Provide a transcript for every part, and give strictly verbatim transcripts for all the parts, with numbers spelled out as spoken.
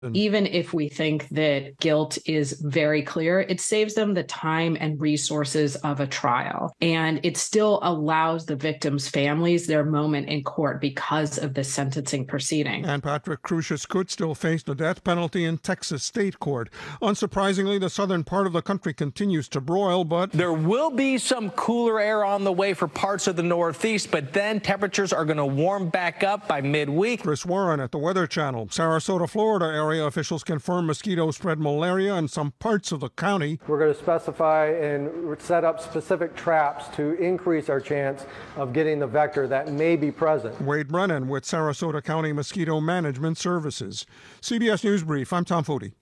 Even if we think that guilt is very clear, it saves them the time and resources of a trial. And it still allows the victims' families their moment in court because of the sentencing proceeding. And Patrick Crusius could still face the death penalty in Texas state court. Unsurprisingly, the southern part of the country continues to broil, but there will be some cooler air on the way for parts of the Northeast, but then temperatures are going to warm back up by midweek. Chris Warren at the Weather Channel. Sarasota, Florida area officials confirm mosquitoes spread malaria in some parts of the county. We're going to specify and set up specific traps to increase our chance of getting the vector that may be present. Wade Brennan with Sarasota County Mosquito Management Services. C B S News Brief, I'm Tom Foti.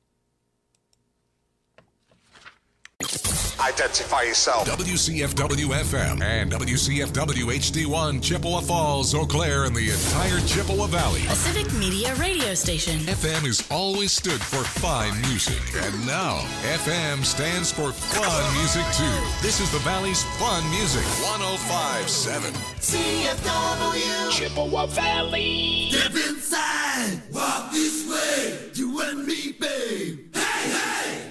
Identify yourself. W C F W F M and W C F W H D one, Chippewa Falls, Eau Claire, and the entire Chippewa Valley. A civic media radio station. F M has always stood for fine music, and now F M stands for fun music too. This is the Valley's fun music. one oh five point seven C F W Chippewa Valley. Step inside, walk this way, you and me, babe. Hey, hey.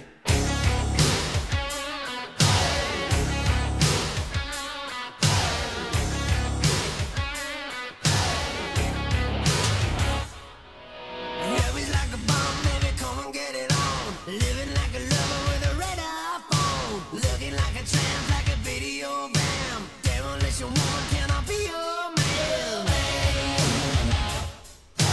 Living like a lover with a red iPhone. Looking like a tramp, like a video bam. Demolition woman, can I be your man?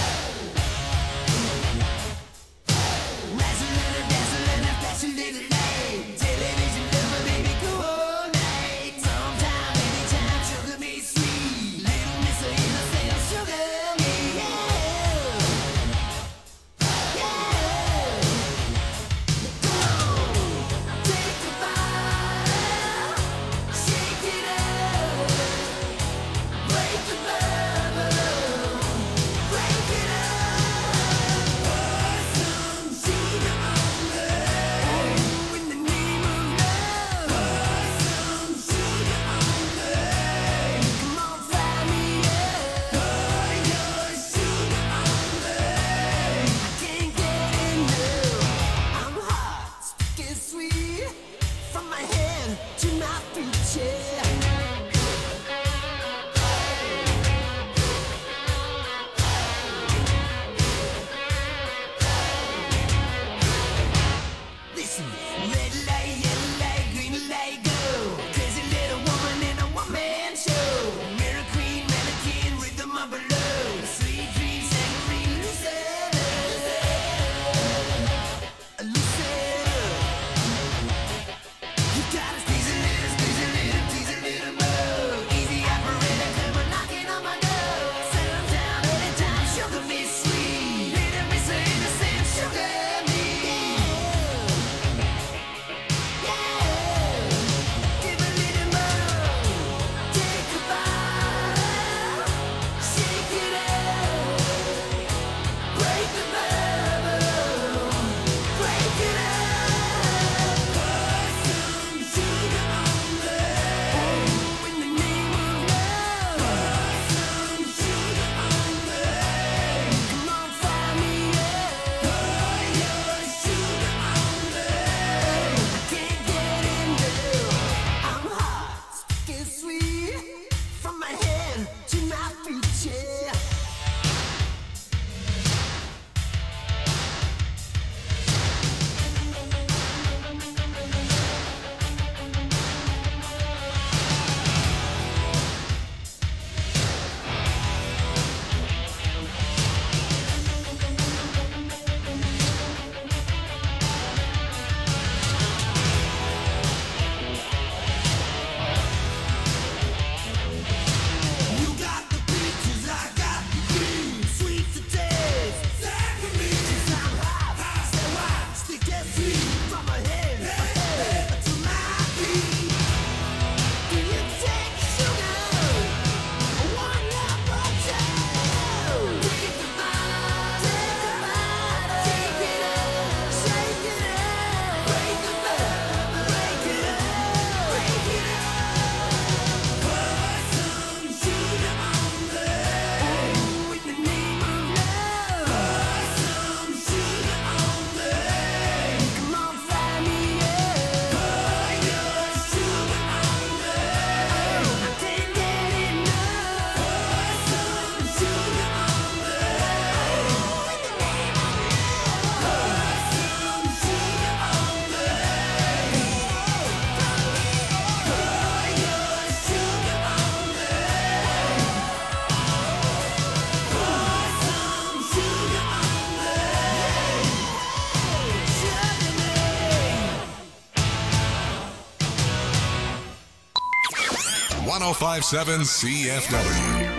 oh five point seven C F W.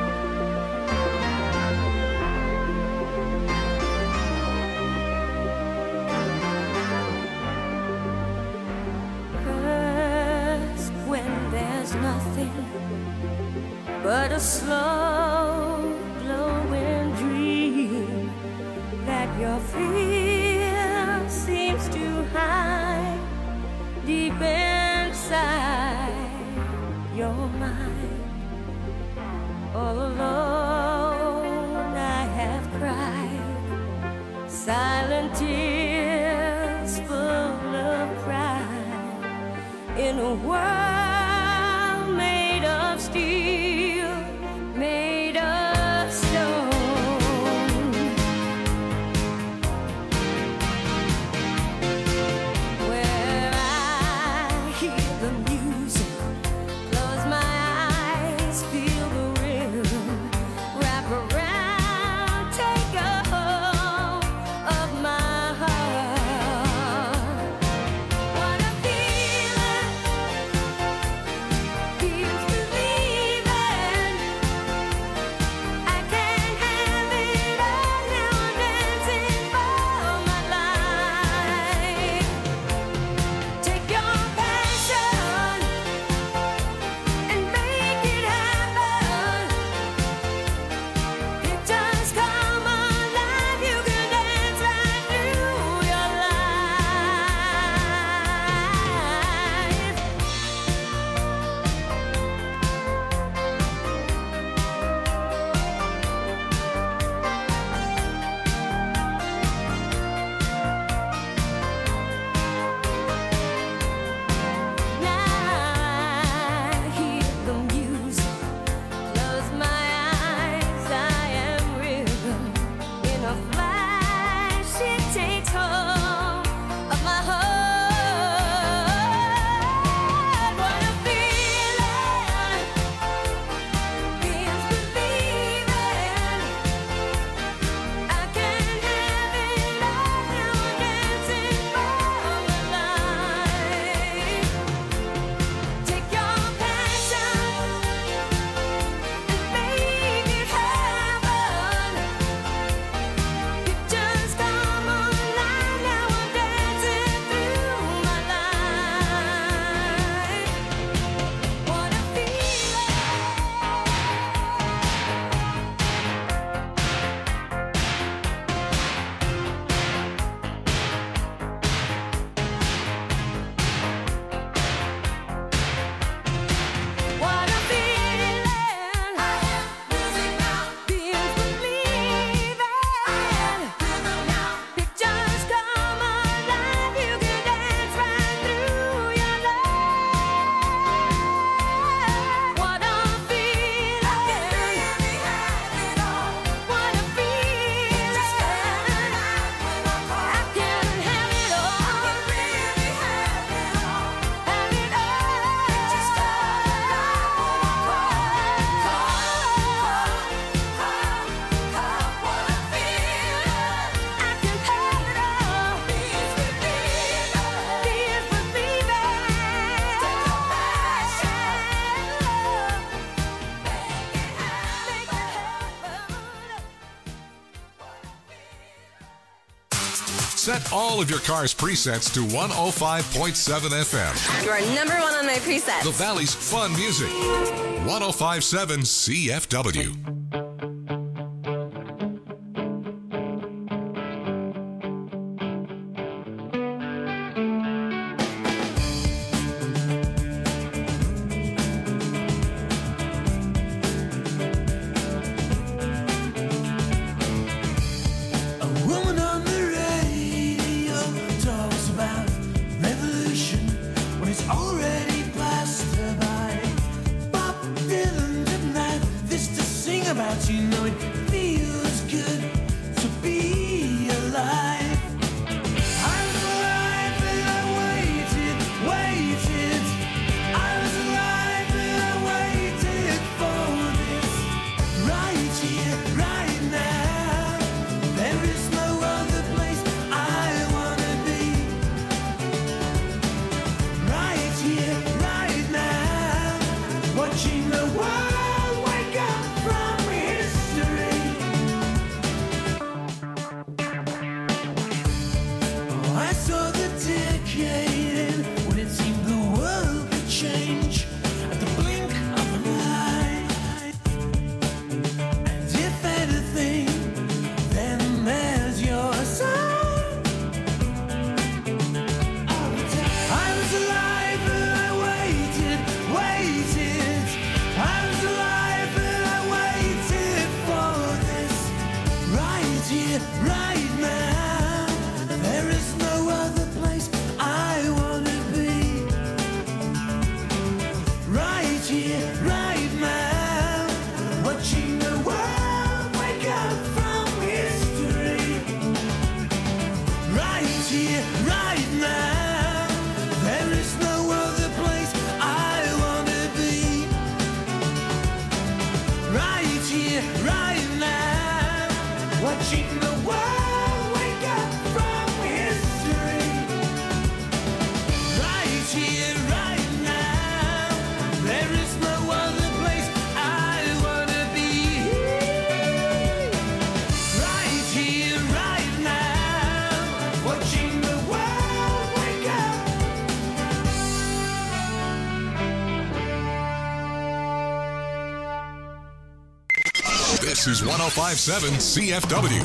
But a slow glowing dream that your fear seems to hide deep inside your mind. All alone I have cried silent tears full of pride in a world made of steel, made of stone. Where I hear the music, close my eyes, feel the rhythm, wrap around, take a hold of my heart. What a feeling, feels believing. I can't have it all now, I'm dancing for my life. Take your passion and make it happen. It does come alive, you can dance right through your life. Now I hear the music, close my eyes, I am rhythm. In a flash, it takes hold of my heart. What a feeling, feels believing. I can't have it all now, I'm dancing for my life. Take your passion and make it happen. It just come alive now, I'm dancing through my life. What a feeling. What a feeling. I am losing now. Feels believing. Now. Pictures come alive. You can dance right through your life. What a feeling. I can really have it all. What a feeling. I can have it all. I can really have it all. Have it all. Just call what a feeling. I can have it all. Please believe it. Please believe it. Take your passion. Make it happen. Set all of your car's presets to one oh five point seven F M. You are number one on my presets. The Valley's fun music. one oh five point seven C F W. A woman on the radio talks about revolution when it's already passed her by. Bob Dylan didn't have this to sing about, you know it feels good to be alive. I was alive and I waited, waited. I was alive and I waited for this. Right here, right now. There is no other place I wanna be. Right here, right now. What you I saw the decade end when it seemed the world could change at the blink of an eye. And if anything, then there's your sign. I was alive and I waited, waited. I was alive and I waited for this right here, right now. There is no other place I want to be. Right here, right now. Watching the world wake up from history. Right here, right now. There is no other place I want to be. Right here, right now. Watching the world wake up from history. Right here, right now. There is no other place I want to be. Right here, right now. Watching the world wake up. This is one oh five point seven C F W.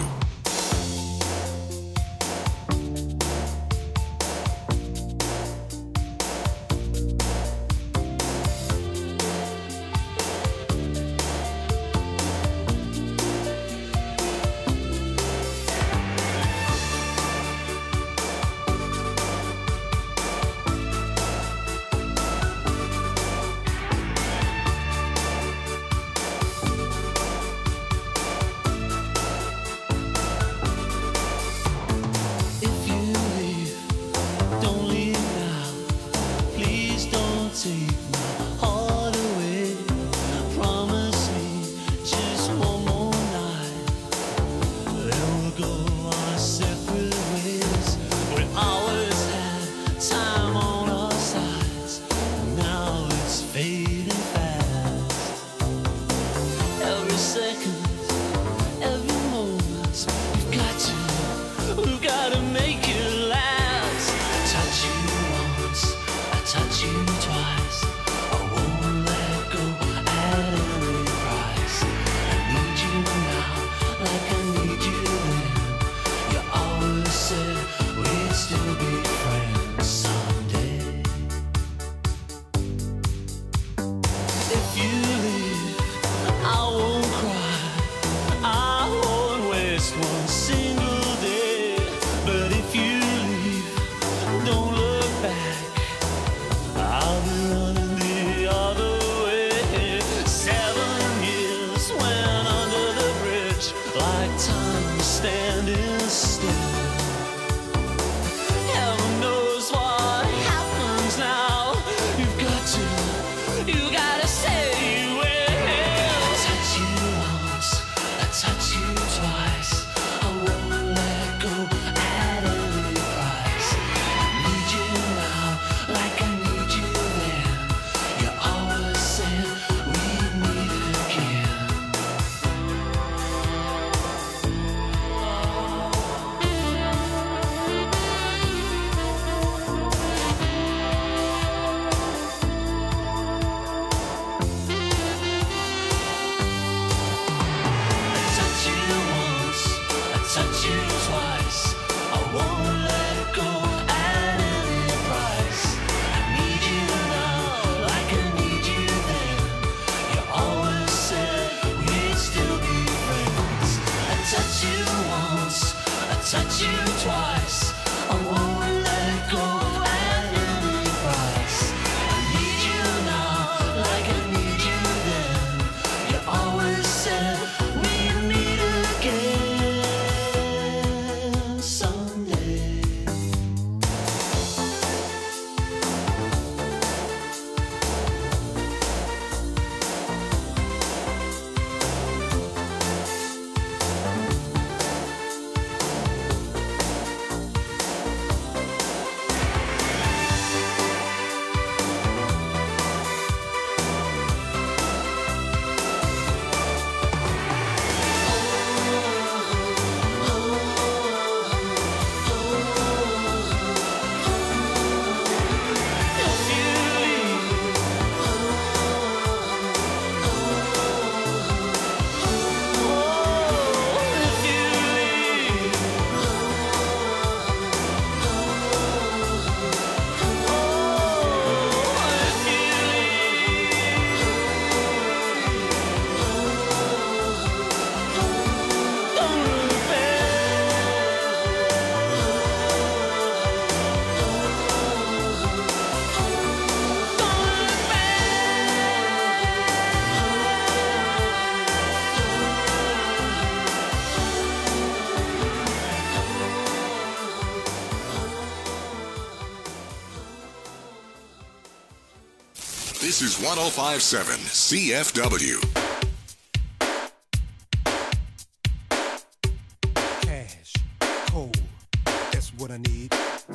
If you leave, don't leave now. Please don't take my heart away. Promise me just one more night. Then we'll go our separate ways. We always had time on our sides. Now it's fading fast. Every second, every moment, you've got to, we've got to make it last. Touch you once, I touch you twice. I won't let go at any price. I need you now, like I need you then. You always said we'd still be friends someday. If you leave, I won't cry. I won't waste one single day. But if you leave, don't look back. I'll be running the other way. Seven years went under the bridge like time standing still. Heaven knows what happens now. You've got to, you gotta say you will. Touch you once, I touch you twice. I won't let go at any price. I need you now, like I need you then. You always said we'd meet again. I touch you once, I touch you twice. I won't let go at any price. I need you now, like I need you then. You always said we'd still be friends. I touch you once, I touch you twice. I won't let go at any price. I need you now, like I need you then. You always said we'd meet again someday. This is one oh five point seven C F W. Cash, cold, that's what I need.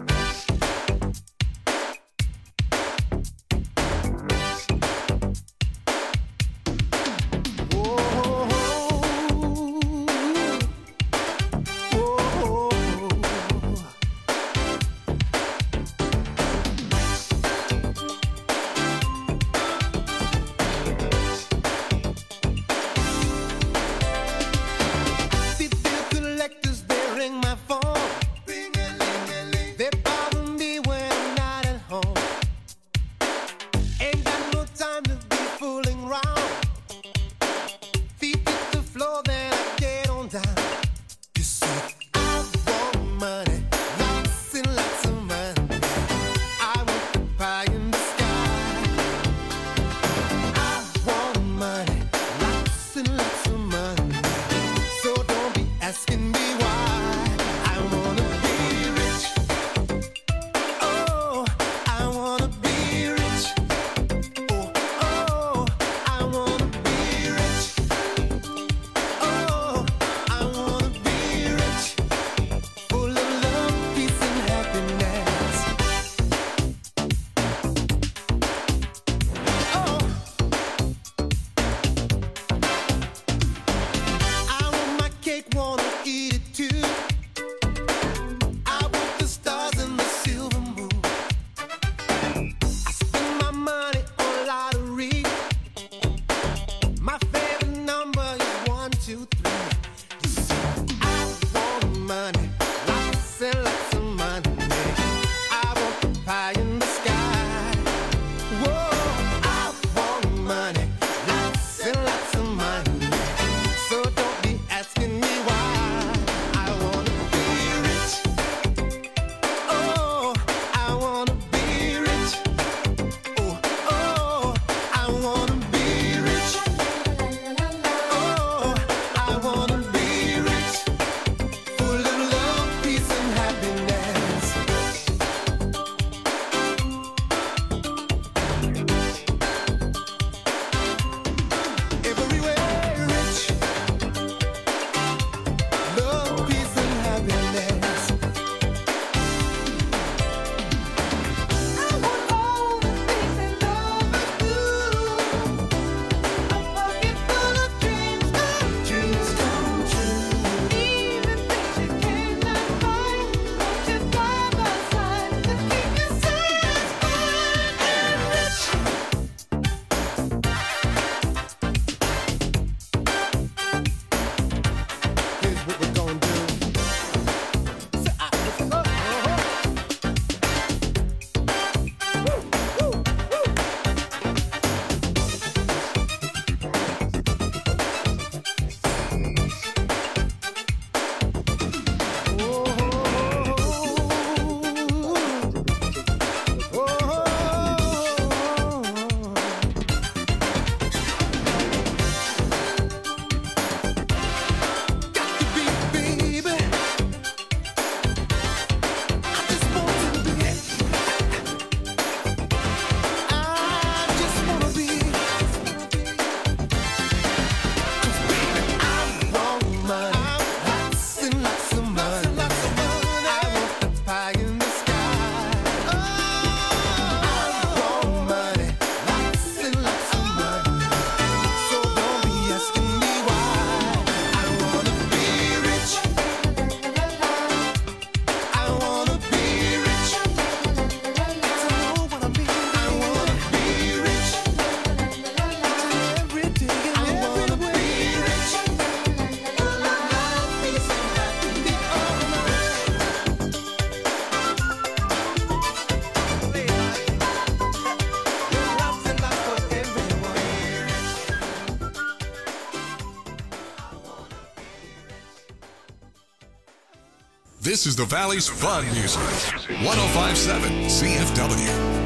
This is the Valley's Fun Music. one oh five point seven C F W.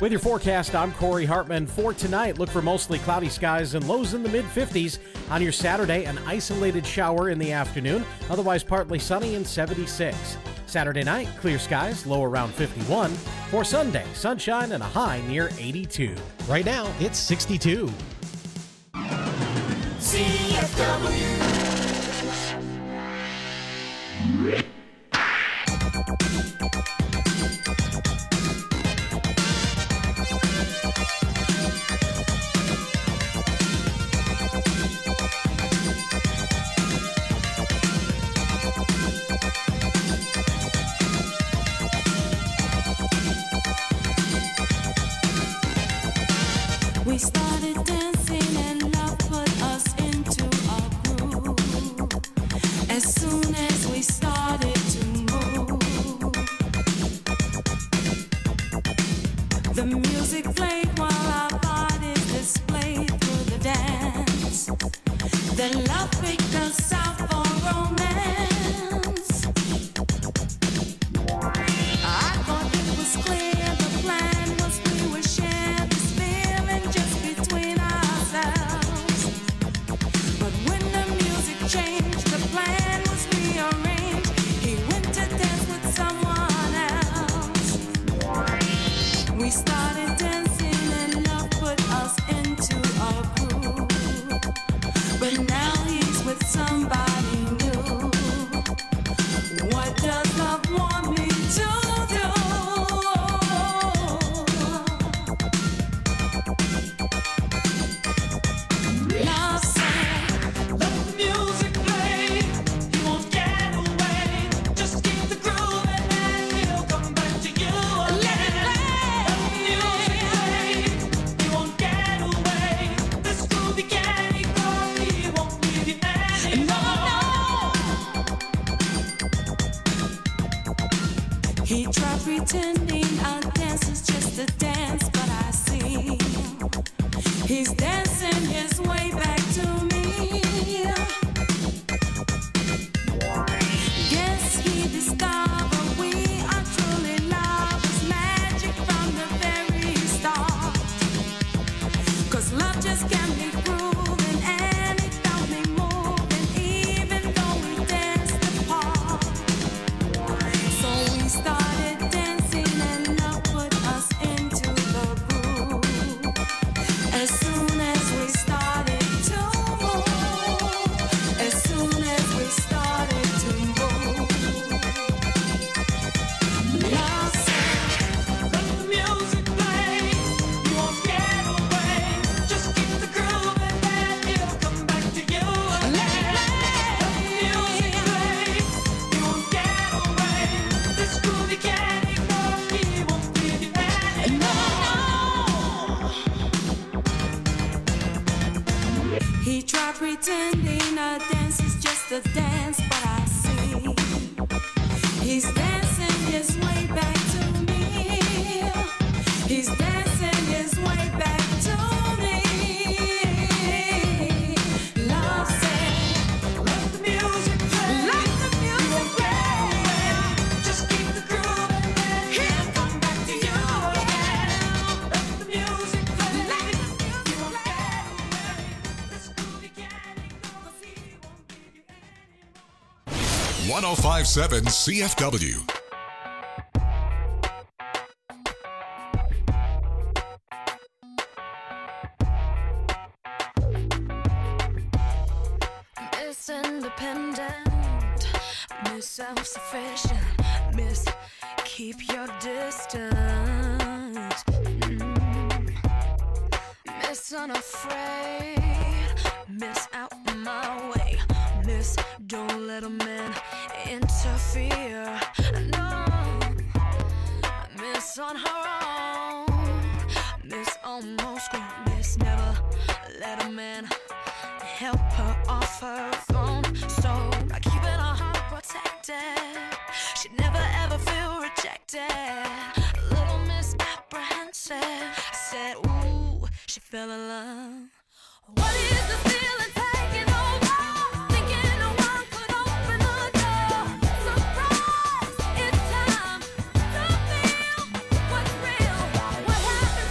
With your forecast, I'm Corey Hartman. For tonight, look for mostly cloudy skies and lows in the mid-fifties. On your Saturday, an isolated shower in the afternoon, otherwise partly sunny and seventy-six. Saturday night, clear skies, low around fifty-one. For Sunday, sunshine and a high near eighty-two. Right now, it's sixty-two. C F W. We started dancing and love put us into a groove. As soon as we started to move, the music played while our bodies displayed through the dance. Then love picked us out for romance. I thought it was clear the plan was we would share this feeling just between ourselves. But when the music changed, the plan was rearranged. He went to dance with someone else. We started dancing and love put us into a groove. But now he's with somebody new. What does love want me to do? Love said, let the music play. You won't get away. Just keep the groove and then he'll come back to you again. Let the music play. You won't get away. This groovy candy club, he won't leave you anymore. He tried pretending our dance is just a dance, but I see he's dancing his way back to me. Guess he discovered we are truly lovers, magic from the very start. 'Cause love just can't be proven, and it felt me moving, even though we danced apart. So we started dancing and love put us into the groove. As soon as we started to move, as soon as we started to move, love said, let the music play. You won't get away. Just keep the groove and then he'll come back to you again. Let the music play. You won't get away. This groovy candy club, he won't leave you anymore. He tried pretending a dance is just a dance, but I see he's dancing his way back to me. He's dancing his way back to me. Love said, let the music play. Let the music play. Just keep the groove and then he'll come back to you again. Let the music play. Let the music play. This groovy candy cause he won't leave you anymore. one oh five point seven C F W. Miss Independent, Miss Self-Sufficient, Miss Keep Your Distance, Mm. Miss Unafraid, Miss Out My Way, Miss Don't Let a Man Interfere, no, Miss On Her Own, Miss Almost Grown, Miss Never Let a Man help her off her throne. So by keeping her heart protected, she'd never ever feel rejected. A little misapprehensive, I said, ooh, she fell in love. What is the feeling taking over? Thinking no one could open the door. Surprise, it's time to feel what's real. What happened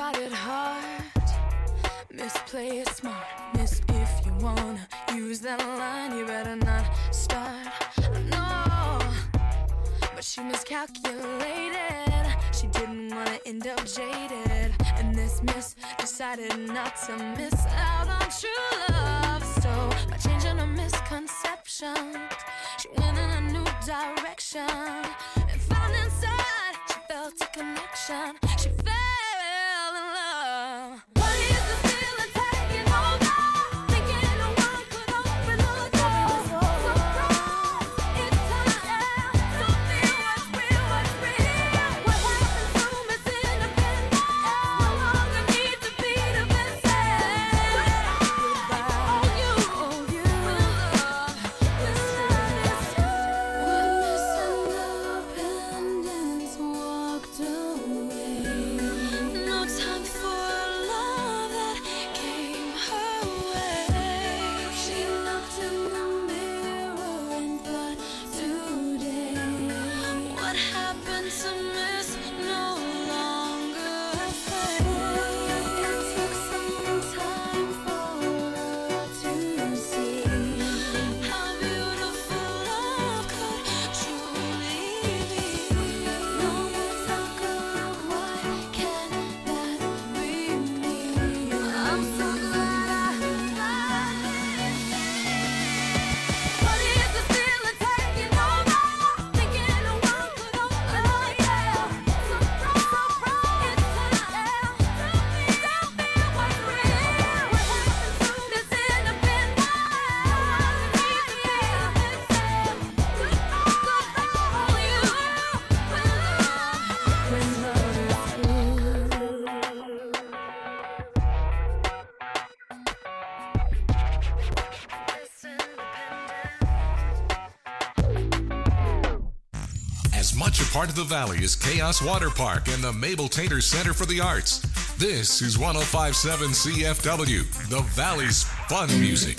got it hard. Miss, play it smart. Miss, if you wanna use that line, you better not start. No, but she miscalculated. She didn't wanna end up jaded. And this miss decided not to miss out on true love. So by changing her misconceptions, she went in a new direction and found inside she felt a connection. She fell in love. What is the feeling taking over? Thinking no one could open the door. Surprise, it's time to feel what's real, what's real. What happened to Miss Independent? No longer need to be defensive. Goodbye, oh you, oh you, love, this time is when Miss Independence walked away. No time for love that came her way. She looked in the mirror and thought, today, what happened to Miss no longer fade. It took some time for her to see how beautiful love could truly be. No more talk of why can't that be me. I'm so glad I got it. What is the feeling taking over? Thinking no one could open the door. Surprise, surprise, it's time to feel what's real. What happened to Miss Independent? As much a part of the Valley as Chaos Water Park and the Mabel Tater Center for the Arts, this is one oh five point seven C F W, the Valley's fun music.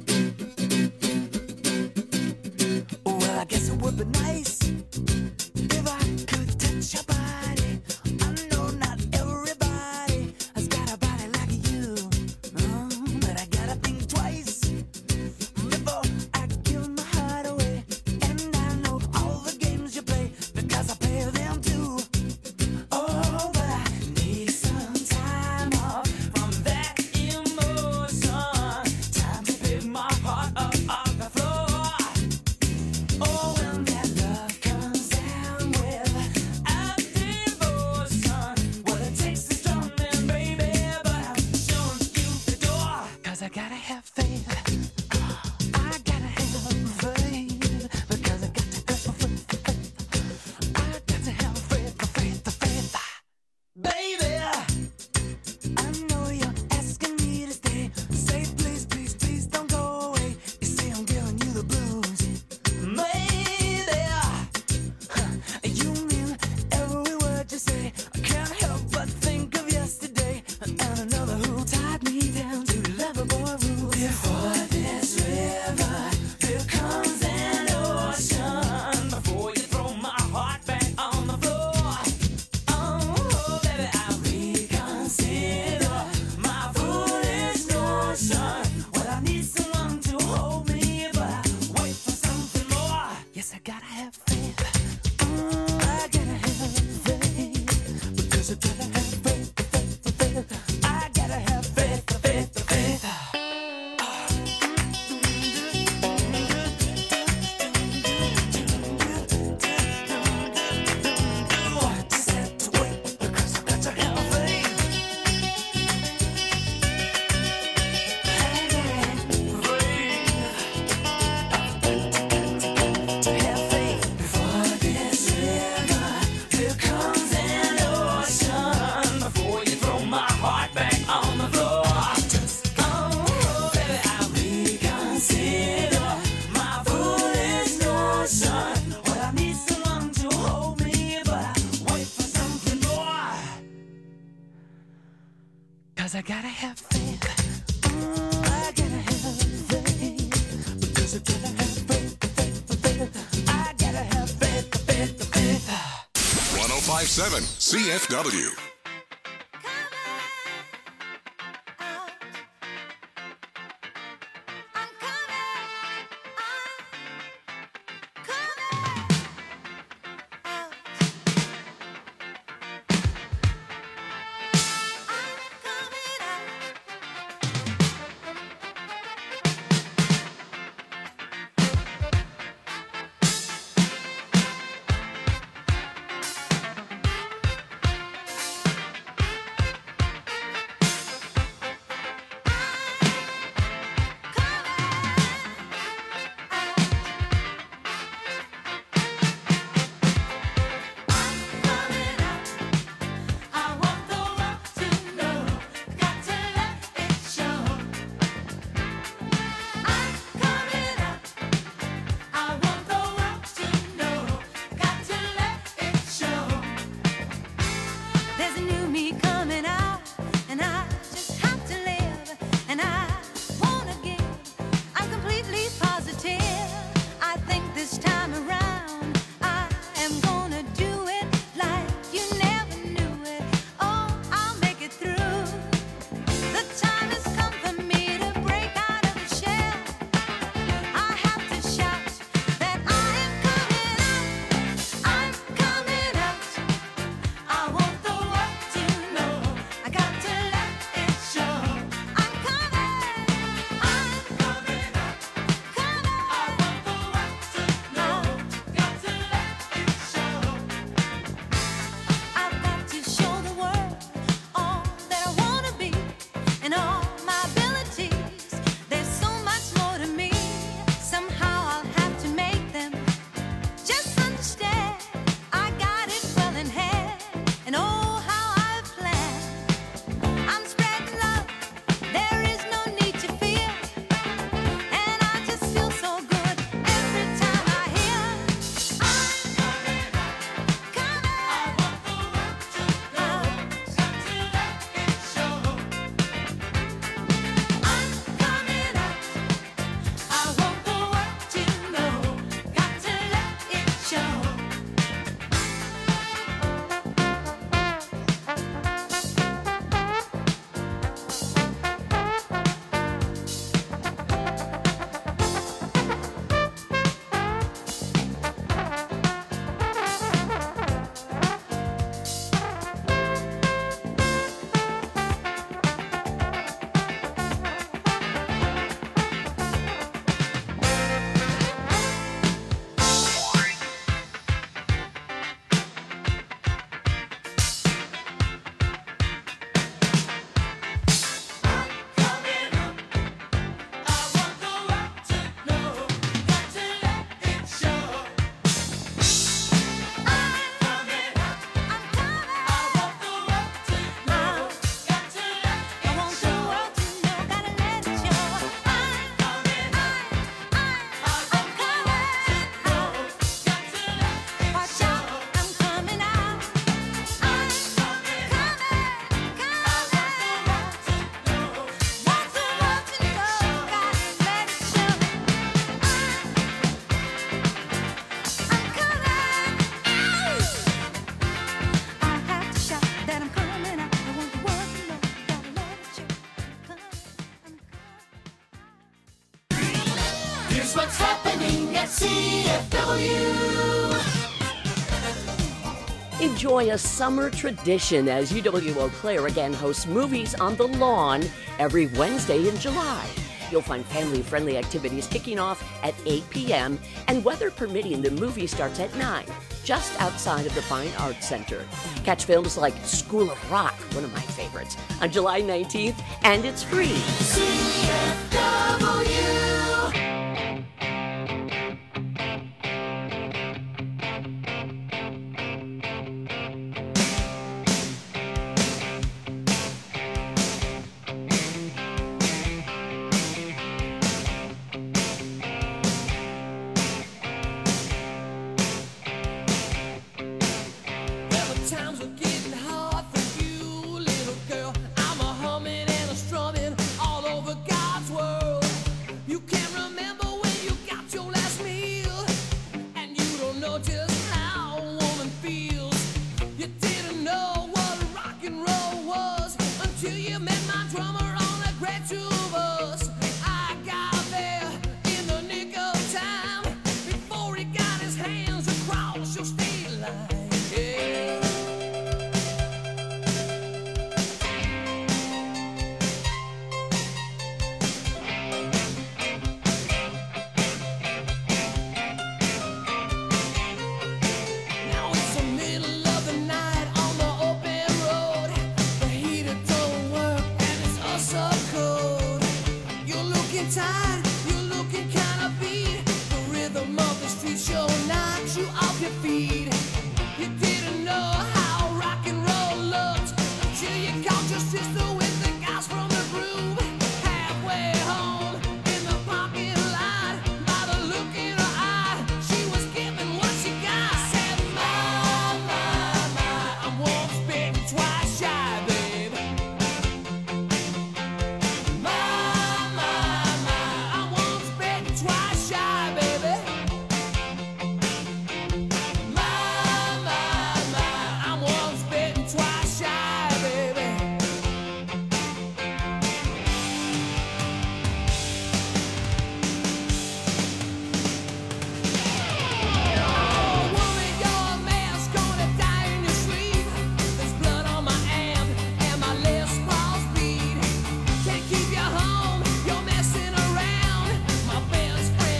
Well, I guess it would be nice if I could touch your body. I know not everybody has got a body like you, um, but I gotta think twice before I give my heart away. And I know all the games you play because I play them too. Oh, but I need some time off from that emotion. Time to pick my heart up off the floor. Oh, when that love comes down with a devotion, well, it takes a strong man, baby, but I'm showing you the door. 'Cause I gotta have faith. I gotta have faith. Because I got to have faith. I got to have faith, faith, faith. Baby, I know you're asking me to stay. Say please, please, please don't go away. You say I'm giving you the blues. Maybe huh, you mean every word you say. I can't help but think of yesterday and another who tied me down to Loverboy rules. Before this river, here comes an ocean. Before you throw my heart back on the floor. Oh, baby, I reconsider my foolish notion. Well, I need someone to hold me, but I wait for something more. Yes, I gotta have faith. Mm, I gotta have faith. Because I gotta have faith, faith, faith. I gotta have faith, faith, faith. Just have to wait because I got to have faith. I gotta have faith. To have faith before this river, here comes an ocean. Before you throw my heart back on the floor. Oh, baby, I reconsider my foolish notion. Well, I need someone to hold me, but I wait for something more. 'Cause I gotta have faith. Mm, I gotta have faith. Because I gotta have faith, faith, faith. I gotta have faith, faith, faith. one oh five point seven C F W. Come on. Here's what's happening at C F W. Enjoy a summer tradition as U W Eau Claire again hosts Movies on the Lawn every Wednesday in July. You'll find family-friendly activities kicking off at eight p.m. and weather permitting, the movie starts at nine, just outside of the Fine Arts Center. Catch films like School of Rock, one of my favorites, on July nineteenth, and it's free. C F W. Times are getting hard for you, little girl. I'm a humming and a strumming all over God's world. You can't remember when you got your last meal, and you don't know just how a woman feels. You didn't know what rock and roll was until you met my drummer on a great tubas. I got there in the nick of time before he got his hands across your state line. Yeah. Now it's the middle of the night on the open road. The heater don't work and it's all so cold. You're looking tired, you're looking kinda beat. The rhythm of the street show knocks you off your feet. You didn't know how rock and roll looked until you caught your sister with the guys from the groove. Halfway home in the parking lot, by the look in her eye, she was giving what she got. Said, my, my, my, I'm once bitten, twice shy, babe. My, my, my, I'm once bitten, twice shy, baby. My, my, my, I'm once bitten, twice shy, baby. Oh, worry your man's gonna die in your sleep. There's blood on my amp and my Les Paul's beat. Can't keep you home, you're messing around. My best friend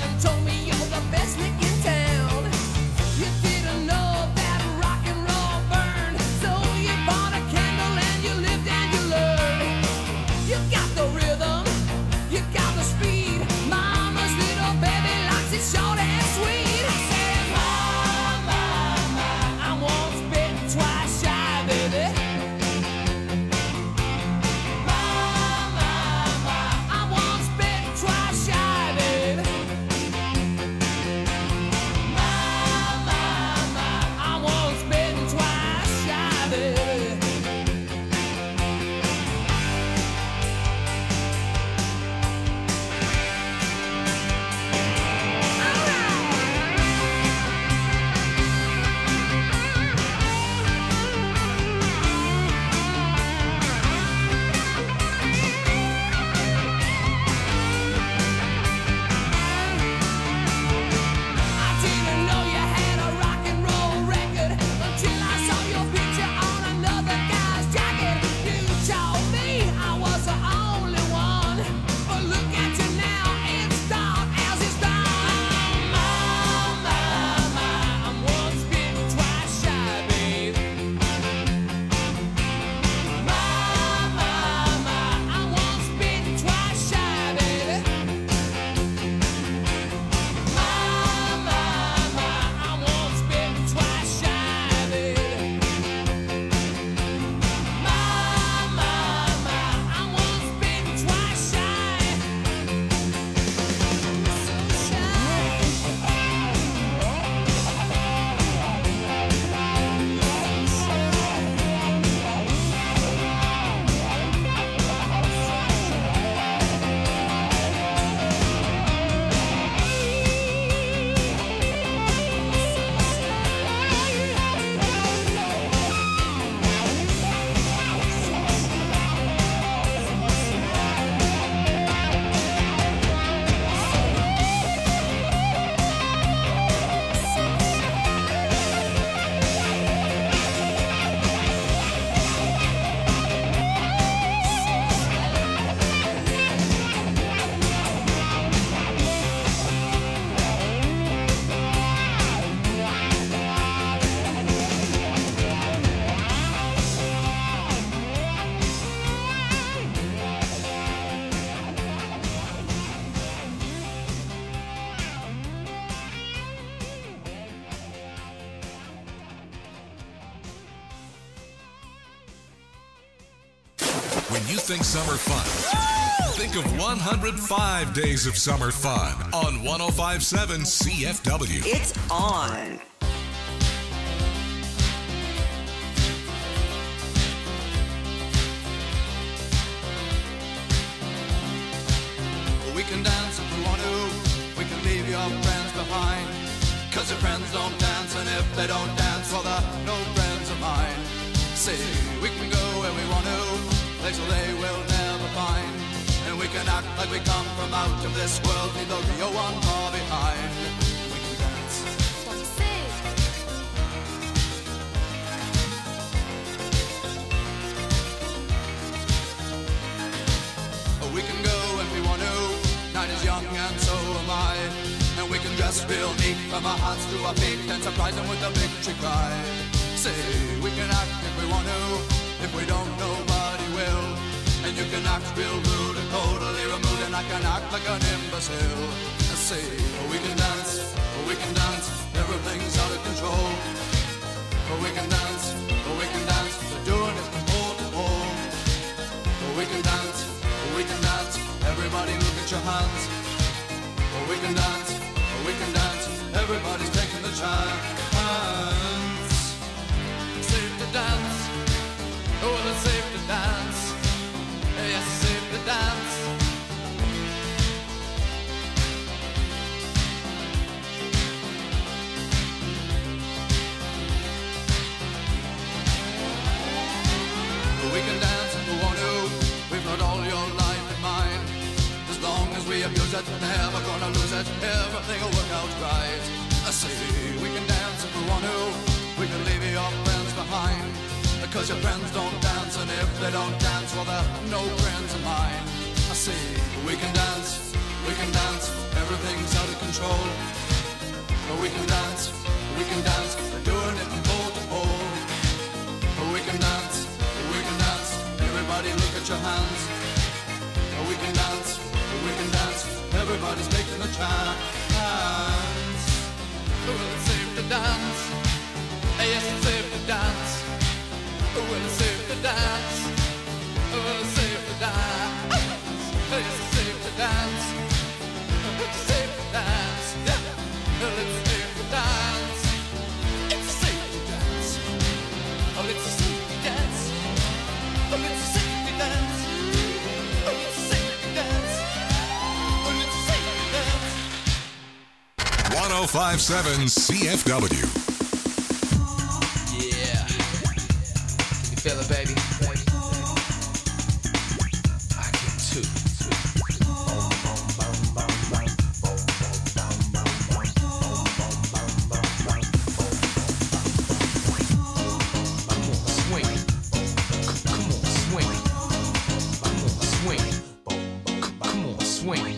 When you think summer fun, think of one hundred five days of summer fun on one oh five point seven C F W. It's on. We can dance if we want to. We can leave your friends behind. Cause your friends don't dance, and if they don't dance, well, they're no friends of mine. See, we can go where we want to, places they will never find. And we can act like we come from out of this world, leave the real one far behind. We can dance. What you say? We can go when we want to. Night is young and so am I. And we can dress real neat from our hearts to our feet and surprise them with a victory cry. Say, we can act if we want to. If we don't, nobody will. And you can act real rude and totally removed, and I can act like an imbecile. I say, we can dance, we can dance, everything's out of control. We can dance, we can dance, we're doing it from pole to pole. We can dance, we can dance, everybody look at your hands. We can dance, we can dance, everybody's taking the chance. Safe to dance, oh, it's safe to dance. Yes, it's safe to dance. We can dance if we want to. We've got all your life in mind. As long as we abuse it, never gonna lose it. Everything will work out right. I say we can dance if we want to. We can leave your friends behind. Because your friends don't dance, and if they don't dance, well, they're no friends of mine. I say we can dance, we can dance, everything's out of control. But we can dance, we can dance, we're doing it from pole to pole. But we can dance, we can dance, everybody look at your hands. But we can dance, we can dance, everybody's taking the chance. Well, it's safe to dance, yes, it's safe to dance. Well, it's safe to dance. Well, it's safe to dance. It's safe to dance. It's safe to dance. Yeah. Well, it's safe to dance. It's safe to dance. Oh, it's safe to dance. Oh, it's safe to dance. Oh, it's safe to dance. Oh, it's safe to dance. one oh five point seven C F W. Feel it, baby. I can too. Swing. Come on, swing. Come on, swing. Come on, swing.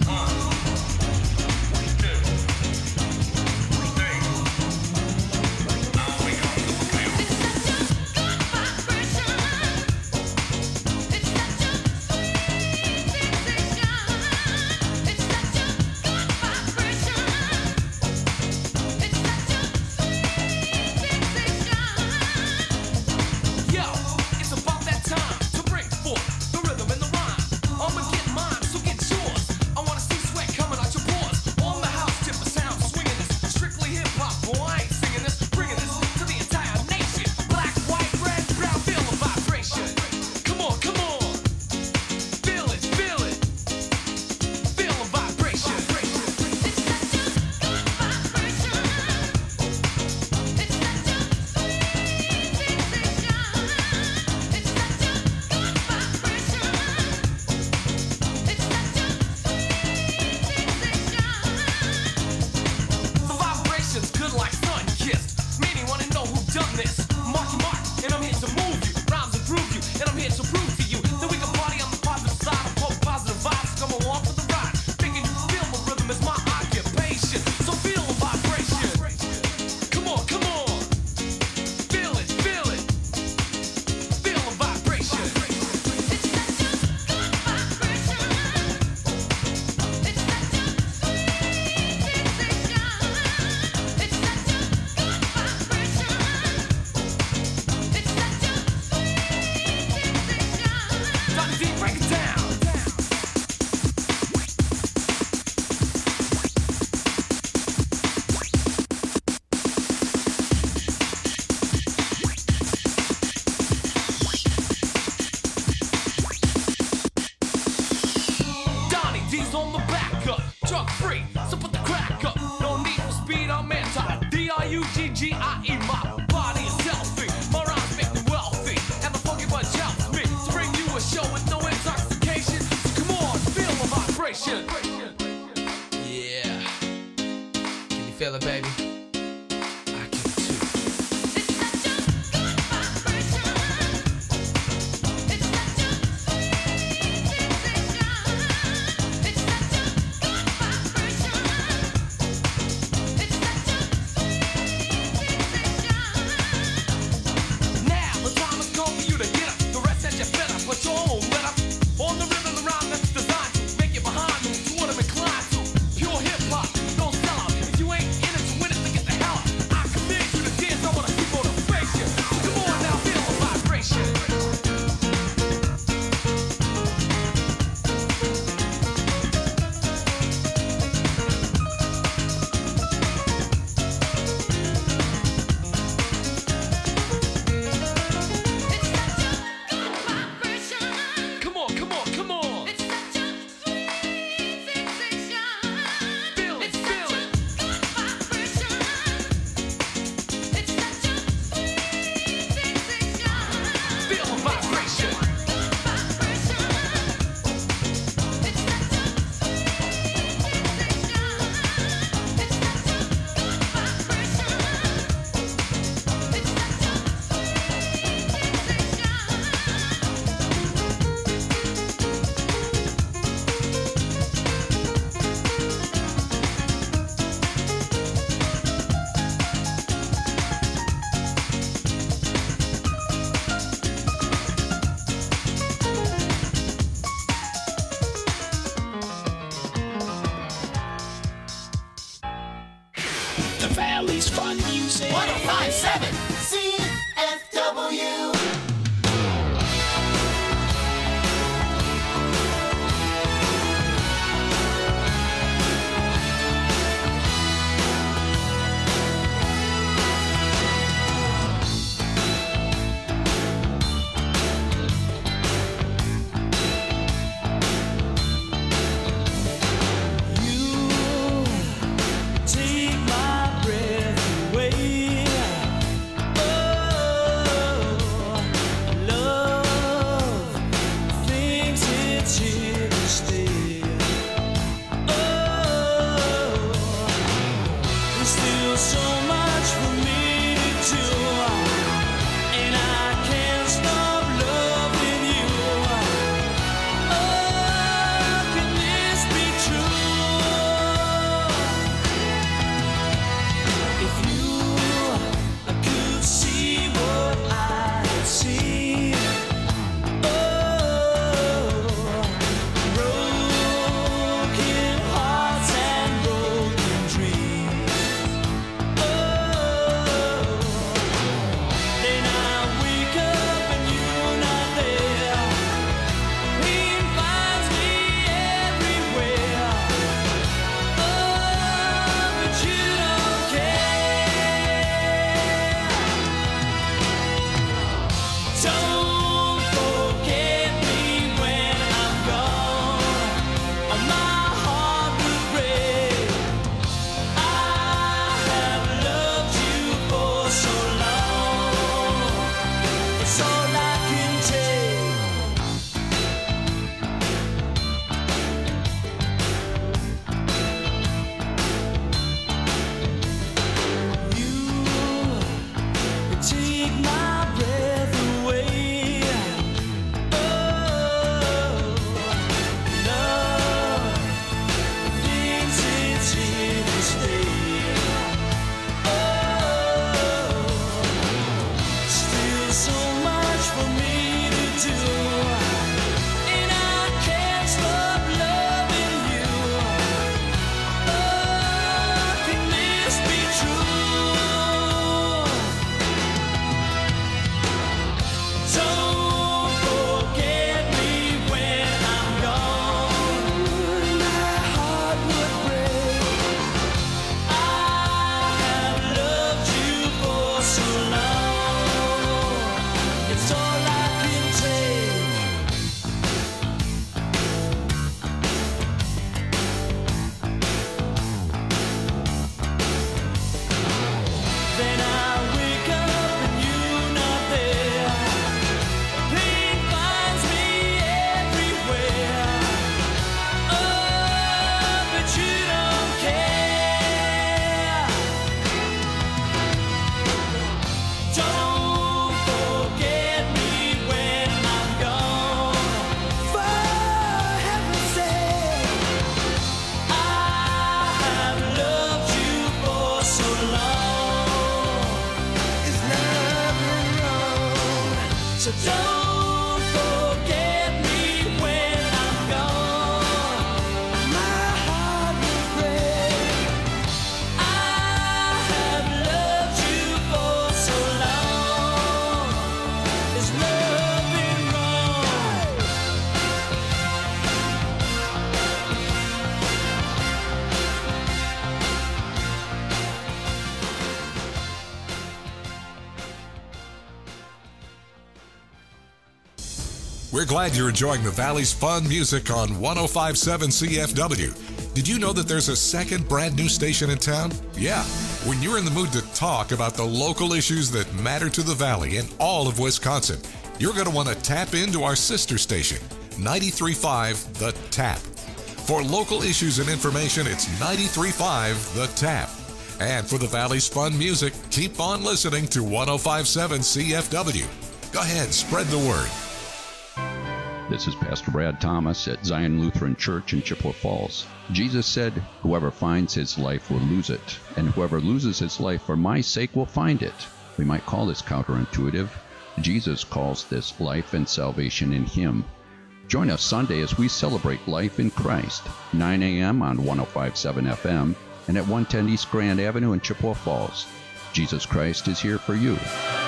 speed, I'm anti. D R U G G I E, my body is healthy. My rhymes make me wealthy. And the funky bunch helps me to bring you a show with no intoxication. So come on, feel the vibration. Yeah. Can you feel it, baby? Valley's Fun Music. one oh five point seven C F W. Take my breath away. So don't forget me when I'm gone. My heart will break. I have loved you for so long. There's nothing wrong. We're glad you're enjoying the Valley's fun music on one oh five point seven C F W. Did you know that there's a second brand new station in town? Yeah, when you're in the mood to talk about the local issues that matter to the Valley and all of Wisconsin, you're going to want to tap into our sister station, ninety-three point five The Tap. For local issues and information, it's ninety-three point five The Tap. And for the Valley's fun music, keep on listening to one oh five point seven C F W. Go ahead, spread the word. This is Pastor Brad Thomas at Zion Lutheran Church in Chippewa Falls. Jesus said, "Whoever finds his life will lose it, and whoever loses his life for my sake will find it." We might call this counterintuitive. Jesus calls this life and salvation in him. Join us Sunday as we celebrate life in Christ, nine a.m. on one oh five point seven F M and at one ten East Grand Avenue in Chippewa Falls. Jesus Christ is here for you.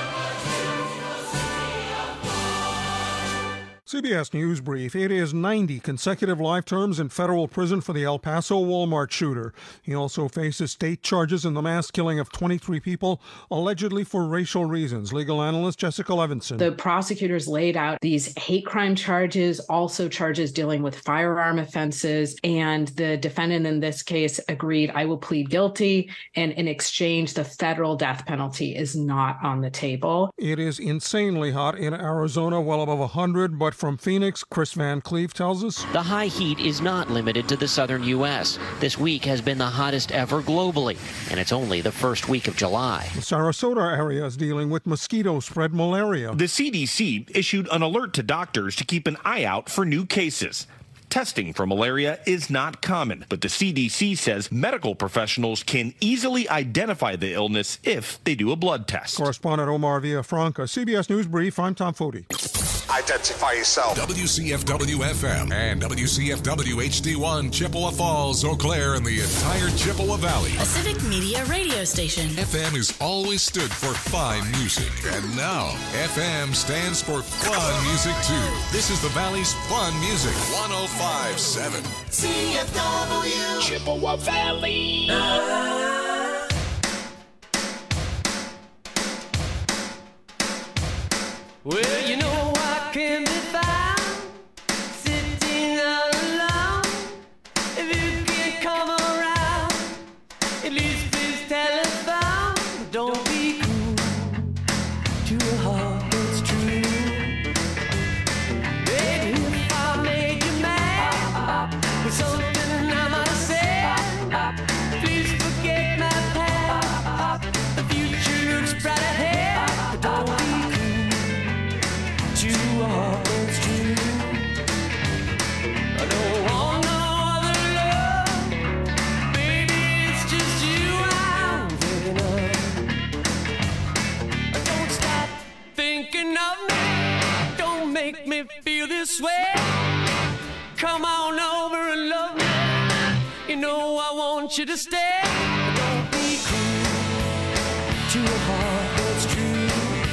C B S News Brief. It is ninety consecutive life terms in federal prison for the El Paso Walmart shooter. He also faces state charges in the mass killing of twenty-three people, allegedly for racial reasons. Legal analyst Jessica Levinson. The prosecutors laid out these hate crime charges, also charges dealing with firearm offenses, and the defendant in this case agreed, "I will plead guilty," and in exchange, the federal death penalty is not on the table. It is insanely hot in Arizona, well above one hundred, but from Phoenix, Chris Van Cleve tells us the high heat is not limited to the southern U S. This week has been the hottest ever globally, and it's only the first week of July. The Sarasota area is dealing with mosquito-spread malaria. The C D C issued an alert to doctors to keep an eye out for new cases. Testing for malaria is not common, but the C D C says medical professionals can easily identify the illness if they do a blood test. Correspondent Omar Villafranca, C B S News Brief. I'm Tom Foti. Identify yourself. W C F W F M and W C F W H D one, Chippewa Falls, Eau Claire, and the entire Chippewa Valley. A Civic Media radio station. F M has always stood for fine music, and now F M stands for fun music too. This is the Valley's fun music, one oh five point seven C F W Chippewa Valley. Well, you know I can be found sitting all alone. If you can't come around, at least please telephone. Don't be cruel to a heart that's true. Baby, if I made you mad with something I might have said, please forget my past. The future looks bright ahead, but don't be you are it's true. I don't want no other love. Baby, it's just you I'm thinking of. Don't stop thinking of me. Don't make me feel this way. Come on over and love me. You know I want you to stay. Don't be cruel to a heart that's true.